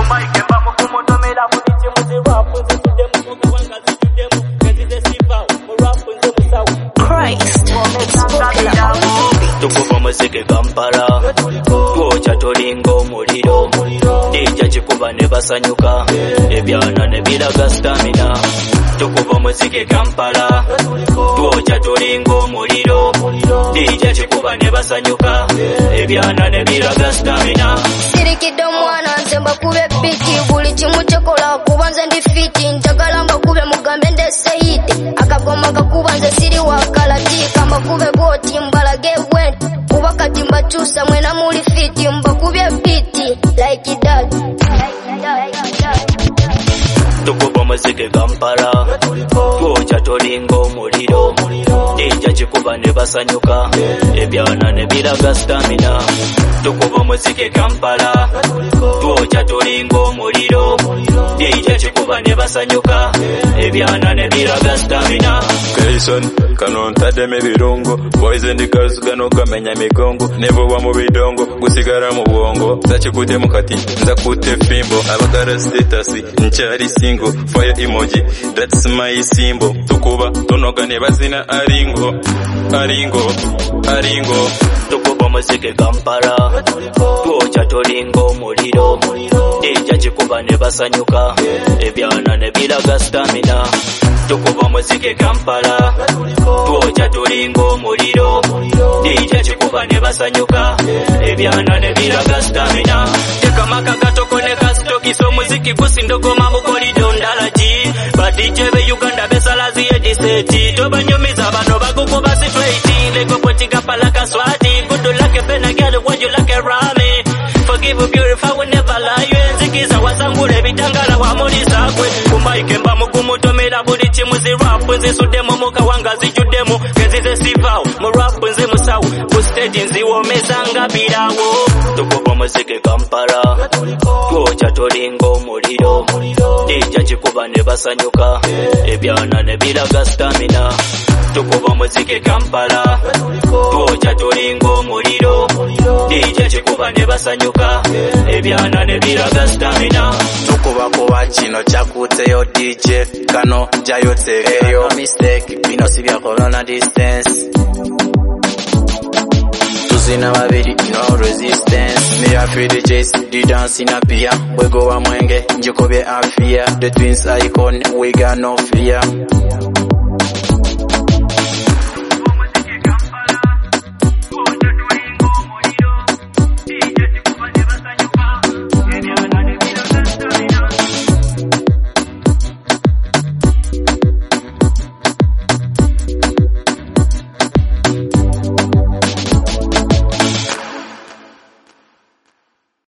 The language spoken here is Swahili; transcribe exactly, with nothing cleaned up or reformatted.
Mike mbamu kumutomera buliti muzirapu zitudemu mukawanga zitudemu kezizesiva murapu nze musawu Christ spoken tukuva muziki Kampala twocha tolinga omuliro dija kikuba ne basanyuka ebyana ne biraga stamina tukuva muziki Kampala twocha tolinga omuliro dija kikuba ne basanyuka ebyana ne biraga stamina sirikidde omwana nze mbakube biti buli kimu kyekola kuba nze ndi fiti njagala mbakube mugambe ndeseyite akagoma kakuba nze siri wakalati kambakube bwoti mbalage bwenti kuba kati mbakyusa mwena muli fiti mbakubye biti like that tukuva muziki Kampala twocha tolinga omuliro dija kikuba ne basanyuka ebyana ne biraga stamina tukuva muziki Kampala twocha tolinga omuliro dija kikuba ne basanyuka ebyana ne biraga stamina Grayson kano ntademe ebirungo boys and girls gano gamenya migongo nevuba mu bidongo gusigara mu bwongo zakikute mukati nzakute fimbo abagara status nkyali single fire emoji that's my symbol tukuba tonoga ne bazina aringo aringo aringo tukuva muziki Kampala twocha tolinga omuliro dija kikuba ne basanyuka ebyana ne biraga stamina tukuva muziki Kampala twocha tolinga omuliro dija kikuba ne basanyuka ebyana ne biraga stamina tekamaka gatoko ne kasitokiso muziki gusindogoma mukolido ndalaji badije be Uganda besalazi ediseti tobanyumiza bano bagukuba straight lego potiga palaka swati good luck bena girl what you like rami forgive beautiful will never lie yenzikiza wasangule bitangala wa mulisa kwe kumaike mbamu kumutomera buli chimuzi rap nzisude mu mukawanga zijudemu kezize sivawo mu rap nze musawu ku stage nziwo mesanga birawo tukuva muziki Kampala twocha tolinga omuliro dija kikuba ne basanyuka ebyana ne biraga stamina tukuva muziki Kampala twocha tolinga omuliro dija kikuba ne basanyuka ebyana ne biraga stamina tukuba kuba kino kyakuteyo D J kano jayotse eyo mistake bino sibya corona distance tuzina babiri no resistance me afi D Js the dance in a pia we go wa mwenge njikobye afia the twins icon we got no fear